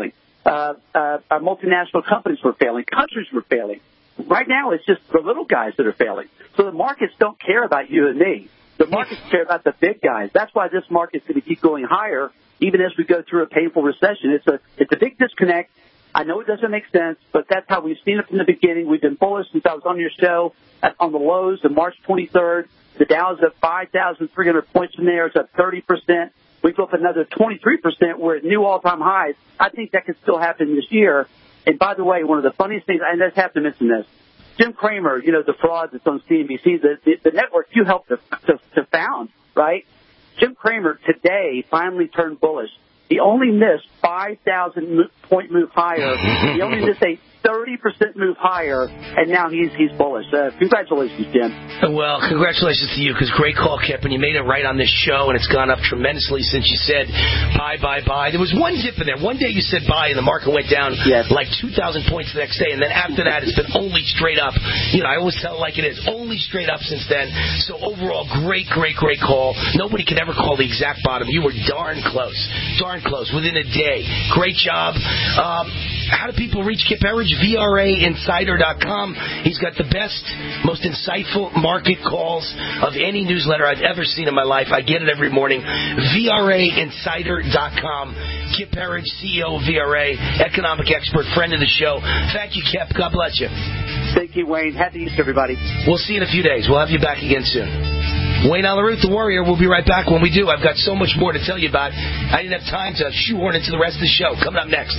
uh, uh, uh, multinational companies were failing. Countries were failing. Right now, it's just the little guys that are failing. So the markets don't care about you and me. The markets care about the big guys. That's why this market's going to keep going higher, even as we go through a painful recession. It's a it's a big disconnect. I know it doesn't make sense, but that's how we've seen it from the beginning. We've been bullish since I was on your show at, on the lows of March twenty-third. The Dow is up five thousand three hundred points from there. It's up thirty percent. We go up another twenty-three percent. We're at new all-time highs. I think that could still happen this year. And by the way, one of the funniest things, I just have to mention this, Jim Cramer, you know, the fraud that's on C N B C, the, the, the network you helped to, to, to found, right? Jim Cramer today finally turned bullish. He only missed five thousand point move higher. He only missed a thirty percent move higher, and now he's he's bullish. Uh, congratulations, Jim. Well, congratulations to you, because great call, Kip, and you made it right on this show, and it's gone up tremendously since you said buy, buy, buy. There was one dip in there. One day you said buy, and the market went down yes. like two thousand points the next day, and then after that it's been only straight up. You know, I always tell it like it is, only straight up since then. So overall, great, great, great call. Nobody could ever call the exact bottom. You were darn close, darn close, within a day. Great job. Um, how do people reach Kip Herriage? V R A Insider dot com. He's got the best, most insightful market calls of any newsletter I've ever seen in my life. I get it every morning. V R A Insider dot com. Kip Herriage, C E O of V R A, economic expert, friend of the show. Thank you, Kip. God bless you. Thank you, Wayne. Happy Easter, everybody. We'll see you in a few days. We'll have you back again soon. Wayne Alaroot, the Warrior. We'll be right back. When we do, I've got so much more to tell you about. I didn't have time to shoehorn into the rest of the show. Coming up next.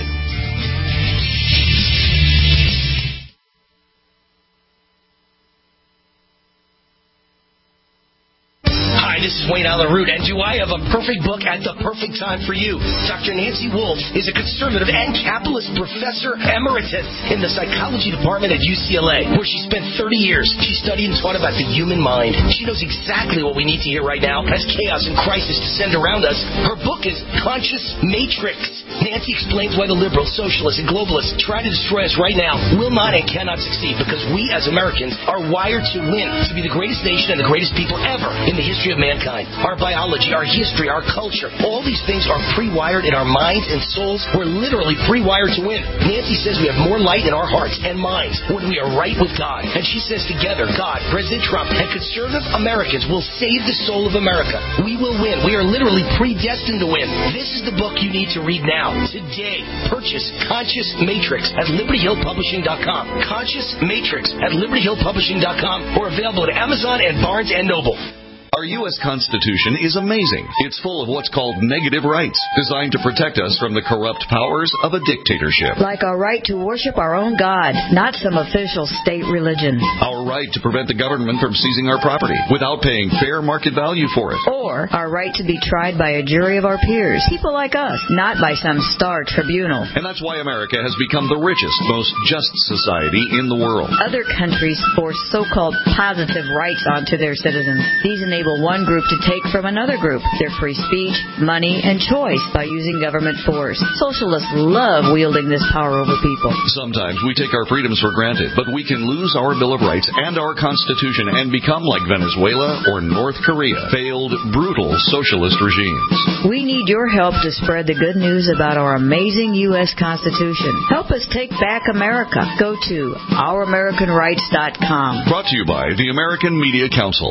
Hi, this is Wayne Alaroot, and do I have a perfect book at the perfect time for you? Doctor Nancy Wolfe is a conservative and capitalist professor emeritus in the psychology department at U C L A, where she spent thirty years. She studied and taught about the human mind. She knows exactly what we need to hear right now as chaos and crisis descend around us. Her book is Conscious Matrix. Nancy explains why the liberals, socialists, and globalists try to destroy us right now will not and cannot succeed, because we as Americans are wired to win, to be the greatest nation and the greatest people ever in the history of mankind. Our biology, our history, our culture, all these things are pre-wired in our minds and souls. We're literally pre-wired to win. Nancy says we have more light in our hearts and minds when we are right with God. And she says together, God, President Trump, and conservative Americans will save the soul of America. We will win. We are literally predestined to win. This is the book you need to read now. Today, purchase Conscious Matrix at Liberty Hill Publishing dot com. Conscious Matrix at Liberty Hill Publishing dot com, or available at Amazon and Barnes and Noble. Our U S Constitution is amazing. It's full of what's called negative rights, designed to protect us from the corrupt powers of a dictatorship. Like our right to worship our own God, not some official state religion. Our right to prevent the government from seizing our property without paying fair market value for it. Or our right to be tried by a jury of our peers, people like us, not by some star tribunal. And that's why America has become the richest, most just society in the world. Other countries force so-called positive rights onto their citizens. These enable one group to take from another group their free speech, money, and choice by using government force. Socialists love wielding this power over people. Sometimes we take our freedoms for granted, but we can lose our Bill of Rights and our Constitution and become like Venezuela or North Korea, failed, brutal socialist regimes. We need your help to spread the good news about our amazing U S Constitution. Help us take back America. Go to our American Rights dot com. Brought to you by the American Media Council.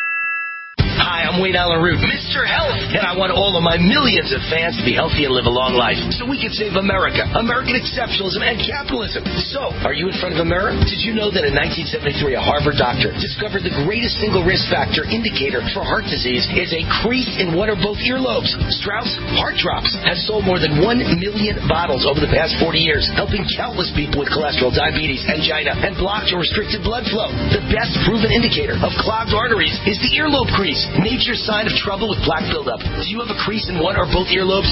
Hi, I'm Wayne Alaroot, Mister Health, and I want all of my millions of fans to be healthy and live a long life so we can save America, American exceptionalism, and capitalism. So, are you in front of a mirror? Did you know that in nineteen seventy-three, a Harvard doctor discovered the greatest single risk factor indicator for heart disease is a crease in one or both earlobes? Strauss Heart Drops has sold more than one million bottles over the past forty years, helping countless people with cholesterol, diabetes, angina, and blocked or restricted blood flow. The best proven indicator of clogged arteries is the earlobe crease. Nature's sign of trouble with plaque buildup. Do you have a crease in one or both earlobes?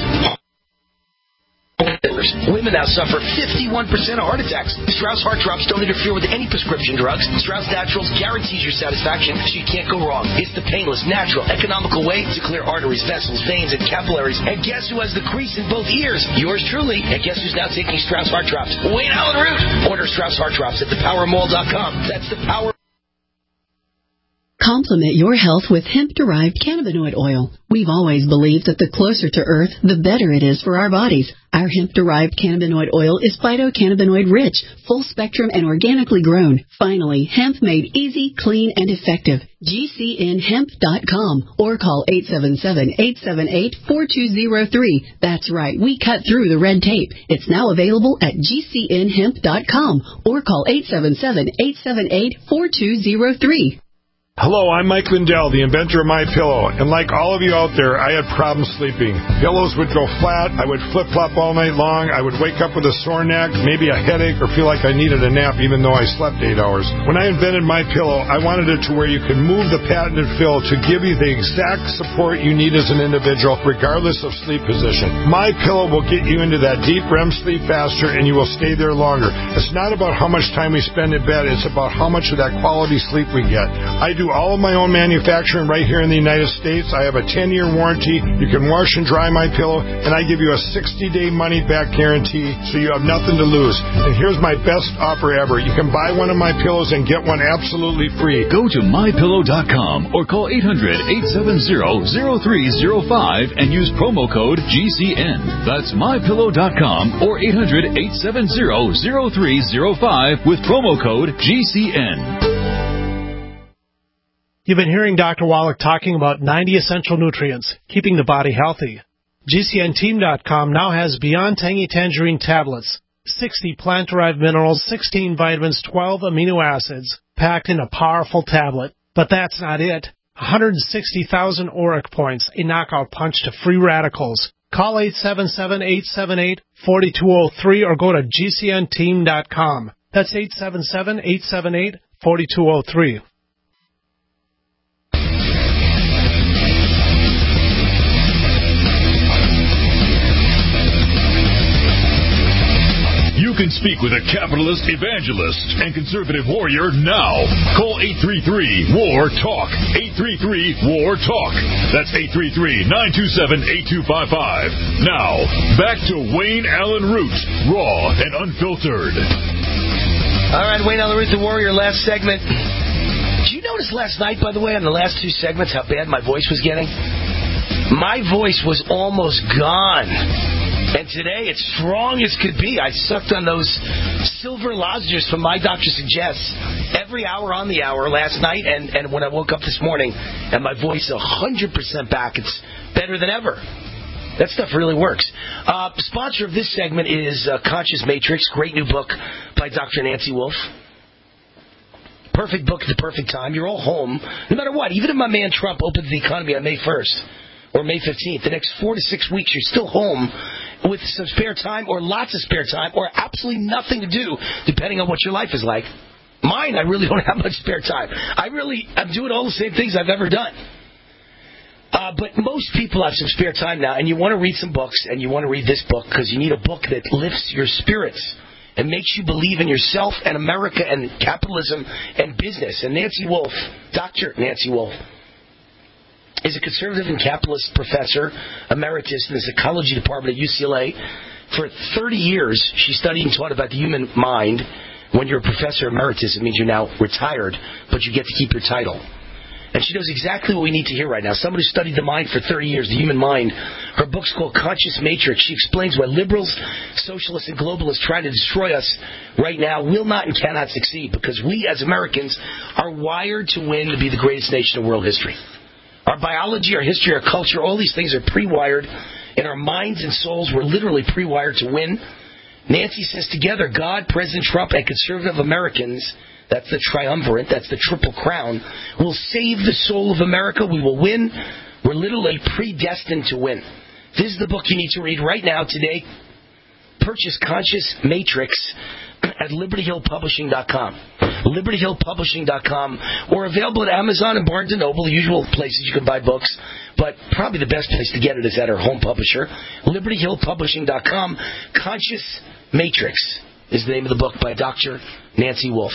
Women now suffer fifty-one percent of heart attacks. Strauss Heart Drops don't interfere with any prescription drugs. Strauss Naturals guarantees your satisfaction, so you can't go wrong. It's the painless, natural, economical way to clear arteries, vessels, veins, and capillaries. And guess who has the crease in both ears? Yours truly. And guess who's now taking Strauss Heart Drops? Wayne Alaroot. Order Strauss Heart Drops at the power mall dot com. That's the Power Complement your health with hemp-derived cannabinoid oil. We've always believed that the closer to Earth, the better it is for our bodies. Our hemp-derived cannabinoid oil is phytocannabinoid rich, full spectrum, and organically grown. Finally, hemp made easy, clean, and effective. G C N hemp dot com or call eight seven seven, eight seven eight, four two zero three. That's right, we cut through the red tape. It's now available at G C N hemp dot com or call eight seven seven, eight seven eight, four two zero three. Hello, I'm Mike Lindell, the inventor of MyPillow, and like all of you out there, I had problems sleeping. Pillows would go flat, I would flip-flop all night long, I would wake up with a sore neck, maybe a headache, or feel like I needed a nap even though I slept eight hours. When I invented MyPillow, I wanted it to where you can move the patented fill to give you the exact support you need as an individual, regardless of sleep position. MyPillow will get you into that deep R E M sleep faster, and you will stay there longer. It's not about how much time we spend in bed, it's about how much of that quality sleep we get. I do all of my own manufacturing right here in the United States. I have a ten-year warranty. You can wash and dry my pillow, and I give you a sixty-day money-back guarantee, so you have nothing to lose. And here's my best offer ever. You can buy one of my pillows and get one absolutely free. Go to my pillow dot com or call eight hundred, eight seven zero, zero three zero five and use promo code G C N. That's my pillow dot com or eight hundred, eight seven zero, zero three zero five with promo code G C N. You've been hearing Doctor Wallach talking about ninety essential nutrients, keeping the body healthy. G C N team dot com now has Beyond Tangy Tangerine tablets, sixty plant-derived minerals, sixteen vitamins, twelve amino acids, packed in a powerful tablet. But that's not it. one hundred sixty thousand auric points, a knockout punch to free radicals. Call eight seven seven, eight seven eight, four two zero three or go to G C N team dot com. That's eight seven seven, eight seven eight, four two zero three. You can speak with a capitalist evangelist and conservative warrior now. Call eight three three, W A R, TALK. eight three three, W A R, TALK. That's eight three three, nine two seven, eight two five five. Now, back to Wayne Allen Root, raw and unfiltered. All right, Wayne Allen Root, the warrior, last segment. Did you notice last night, by the way, on the last two segments, how bad my voice was getting? My voice was almost gone. And today, it's strong as could be. I sucked on those silver lozenges from My Doctor Suggests every hour on the hour last night, and, and when I woke up this morning, and my voice one hundred percent back. It's better than ever. That stuff really works. Uh, sponsor of this segment is uh, Conscious Matrix, great new book by Doctor Nancy Wolf. Perfect book at the perfect time. You're all home, no matter what. Even if my man Trump opens the economy on May first or May fifteenth, the next four to six weeks, you're still home with some spare time or lots of spare time or absolutely nothing to do, depending on what your life is like. Mine, I really don't have much spare time. I really, I'm doing all the same things I've ever done. Uh, but most people have some spare time now, and you want to read some books, and you want to read this book because you need a book that lifts your spirits and makes you believe in yourself and America and capitalism and business. And Nancy Wolf, Doctor Nancy Wolf, is a conservative and capitalist professor emeritus in the psychology department at U C L A. For thirty years, she studied and taught about the human mind. When you're a professor emeritus, it means you're now retired, but you get to keep your title. And she knows exactly what we need to hear right now. Someone who studied the mind for thirty years, the human mind. Her book's called Conscious Matrix. She explains why liberals, socialists, and globalists trying to destroy us right now will not and cannot succeed, because we as Americans are wired to win, to be the greatest nation in world history. Our biology, our history, our culture, all these things are pre-wired. In our minds and souls, we're literally pre-wired to win. Nancy says together, God, President Trump, and conservative Americans, that's the triumvirate, that's the triple crown, will save the soul of America. We will win. We're literally predestined to win. This is the book you need to read right now, today. Purchase Conscious Matrix at Liberty Hill Publishing dot com. Liberty Hill Publishing dot com, or available at Amazon and Barnes and Noble, the usual places you can buy books, but probably the best place to get it is at our home publisher, Liberty Hill Publishing dot com. Conscious Matrix is the name of the book by Doctor Nancy Wolf.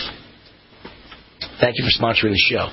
Thank you for sponsoring the show.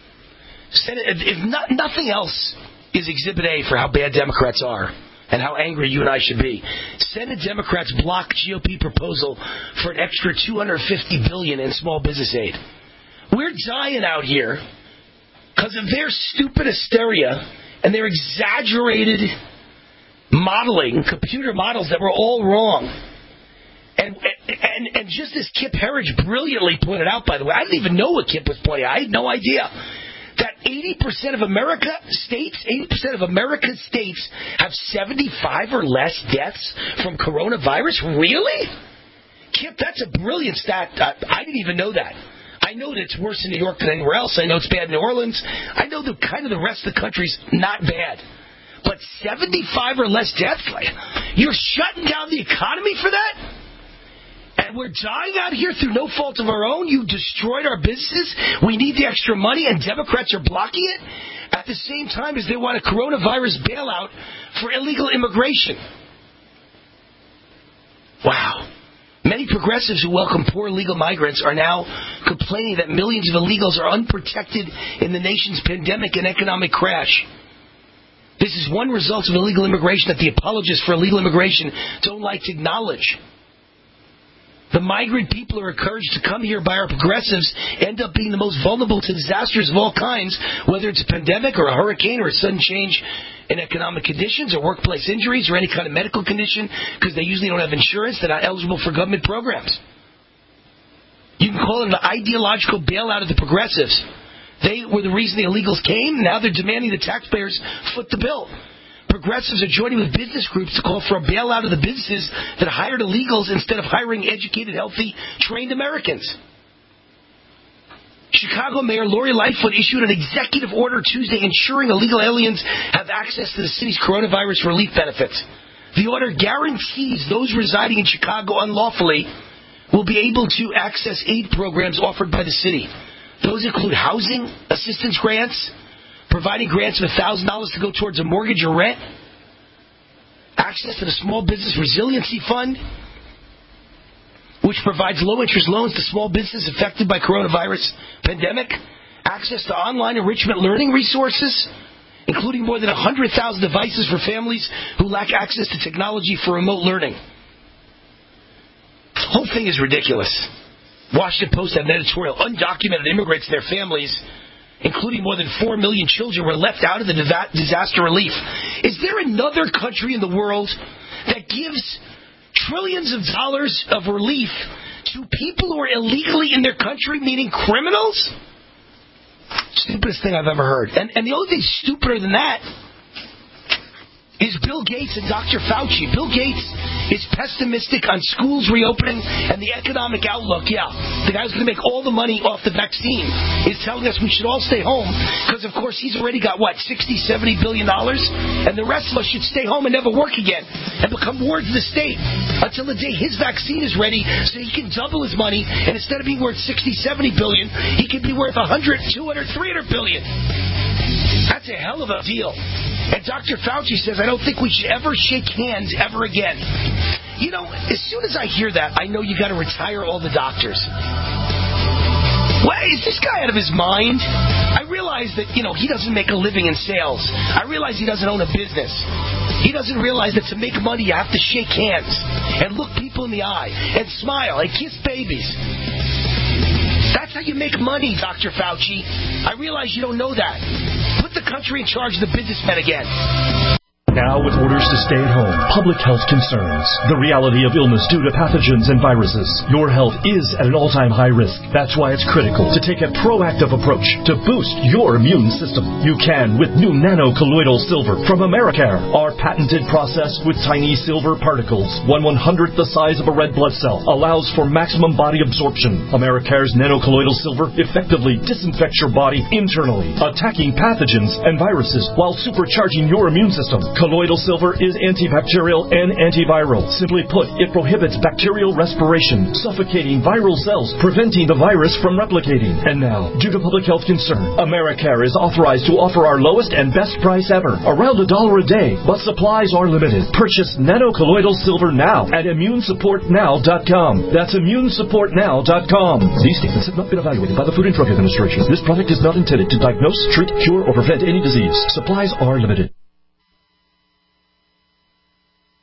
If, if not, nothing else is Exhibit A for how bad Democrats are and how angry you and I should be, Senate Democrats block G O P proposal for an extra two hundred fifty billion dollars in small business aid. We're dying out here because of their stupid hysteria and their exaggerated modeling, computer models that were all wrong. And, and and just as Kip Herriage brilliantly pointed out, by the way, I didn't even know what Kip was pointing out. I had no idea that eighty percent of America states, eighty percent of America's states have seventy-five or less deaths from coronavirus. Really? Kip, that's a brilliant stat. I, I didn't even know that. I know that it's worse in New York than anywhere else. I know it's bad in New Orleans. I know the kind of the rest of the country's not bad. But seventy-five or less deaths? You're shutting down the economy for that? And we're dying out here through no fault of our own. You destroyed our businesses. We need the extra money, and Democrats are blocking it at the same time as they want a coronavirus bailout for illegal immigration. Wow. Many progressives who welcome poor illegal migrants are now complaining that millions of illegals are unprotected in the nation's pandemic and economic crash. This is one result of illegal immigration that the apologists for illegal immigration don't like to acknowledge. The migrant people are encouraged to come here by our progressives end up being the most vulnerable to disasters of all kinds, whether it's a pandemic or a hurricane or a sudden change in economic conditions or workplace injuries or any kind of medical condition, because they usually don't have insurance. They're not eligible for government programs. You can call it an ideological bailout of the progressives. They were the reason the illegals came. Now they're demanding the taxpayers foot the bill. Progressives are joining with business groups to call for a bailout of the businesses that hired illegals instead of hiring educated, healthy, trained Americans. Chicago Mayor Lori Lightfoot issued an executive order Tuesday ensuring illegal aliens have access to the city's coronavirus relief benefits. The order guarantees those residing in Chicago unlawfully will be able to access aid programs offered by the city. Those include housing assistance grants, providing grants of one thousand dollars to go towards a mortgage or rent, access to the Small Business Resiliency Fund, which provides low-interest loans to small businesses affected by coronavirus pandemic, access to online enrichment learning resources, including more than one hundred thousand devices for families who lack access to technology for remote learning. The whole thing is ridiculous. Washington Post had an editorial, undocumented immigrants and their families, including more than four million children, were left out of the disaster relief. Is there another country in the world that gives trillions of dollars of relief to people who are illegally in their country, meaning criminals? Stupidest thing I've ever heard. And, and the only thing stupider than that is Bill Gates and Doctor Fauci. Bill Gates is pessimistic on schools reopening and the economic outlook. Yeah, the guy who's going to make all the money off the vaccine is telling us we should all stay home because, of course, he's already got, what, sixty, seventy billion dollars? And the rest of us should stay home and never work again and become wards of the state until the day his vaccine is ready so he can double his money, and instead of being worth sixty, seventy billion, he can be worth one hundred, two hundred, three hundred billion. That's a hell of a deal. And Doctor Fauci says, I don't think we should ever shake hands ever again. You know, as soon as I hear that, I know you got to retire all the doctors. Well, is this guy out of his mind? I realize that, you know, he doesn't make a living in sales. I realize he doesn't own a business. He doesn't realize that to make money, you have to shake hands and look people in the eye and smile and kiss babies. That's how you make money, Doctor Fauci. I realize you don't know that. Put the country in charge of the businessmen again. Now, with orders to stay at home, public health concerns, the reality of illness due to pathogens and viruses, your health is at an all-time high risk. That's why it's critical to take a proactive approach to boost your immune system. You can with new nano-colloidal silver from Americare. Our patented process with tiny silver particles, one one-hundredth the size of a red blood cell, allows for maximum body absorption. Americare's nano-colloidal silver effectively disinfects your body internally, attacking pathogens and viruses while supercharging your immune system. Colloidal silver is antibacterial and antiviral. Simply put, it prohibits bacterial respiration, suffocating viral cells, preventing the virus from replicating. And now, due to public health concern, Americare is authorized to offer our lowest and best price ever, around a dollar a day, but supplies are limited. Purchase nano-colloidal silver now at immune support now dot com. That's immune support now dot com. These statements have not been evaluated by the Food and Drug Administration. This product is not intended to diagnose, treat, cure, or prevent any disease. Supplies are limited.